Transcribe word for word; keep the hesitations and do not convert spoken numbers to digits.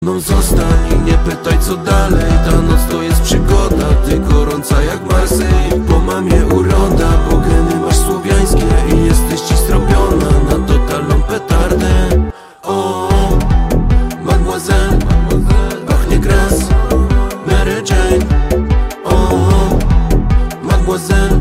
No zostań i nie pytaj co dalej. Ta noc to jest przygoda, ty gorąca jak Marsej. Po mamie uroda, bo geny masz słowiańskie i jesteś ci zrobiona na totalną petardę. O, mademoiselle, pachnie gras, Mary Jane. O, mademoiselle,